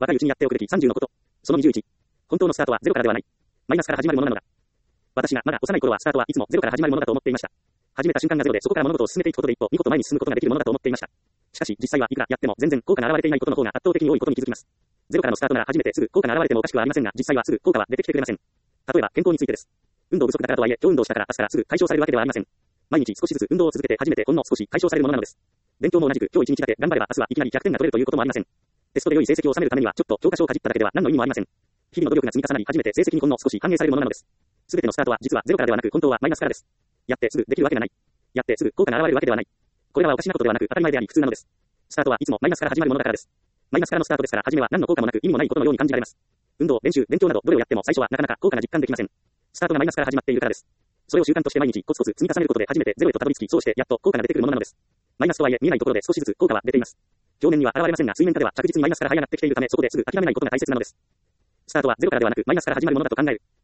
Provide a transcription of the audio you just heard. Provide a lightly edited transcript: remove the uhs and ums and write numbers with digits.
若いうちにやっておくべき30のこと。その21。本当のスタートはゼロからではない。マイナスから始まるものなのだ。私がまだ幼い頃はスタートはいつもゼロから始まるものだと思っていました。始めた瞬間がゼロでそこから物事を進めていくことで一歩二歩と前に進むことができるものだと思っていました。しかし実際はいくらやっても全然効果が現れていないことの方が圧倒的に多いことに気づきます。ゼロからのスタートなら初めてすぐ効果が現れてもおかしくはありませんが、実際はすぐ効果は出てきてくれません。例えば健康についてです。運動不足だからとはいえ、今日運動したから明日からすぐ解消されるわけではありません。毎日少しずつ運動を続けて初めてほんの少し解消されるものなのです。勉強も同じく今日一日だけ頑張れば明日はいきなり100点が取れるということもありません。テストで良い成績を収めるためにはちょっと教科書をかじっただけでは何の意味もありません。日々の努力が積み重なり初めて成績にほんの少し反映されるものなのです。すべてのスタートは実はゼロからではなく本当はマイナスからです。やってすぐできるわけがない。やってすぐ効果が現れるわけではない。これはおかしなことではなく当たり前であり普通なのです。スタートはいつもマイナスから始まるものだからです。マイナスからのスタートですから初めは何の効果もなく意味もないことのように感じられます。運動、練習、勉強などどれをやっても最初はなかなか効果が実感できません。スタートがマイナスから始まっているからです。それを習慣として毎日コツコツ積み重ねることで初めてゼロへとたどり着き、そうしてやっと効果が出てくるものなのです。マイナスとはいえ見えないところで少しずつ効果は出ています。表面には現れませんが水面下では着実にマイナスから這い上がってきているためそこですぐ諦めないことが大切なのです。スタートはゼロからではなくマイナスから始まるものだと考える。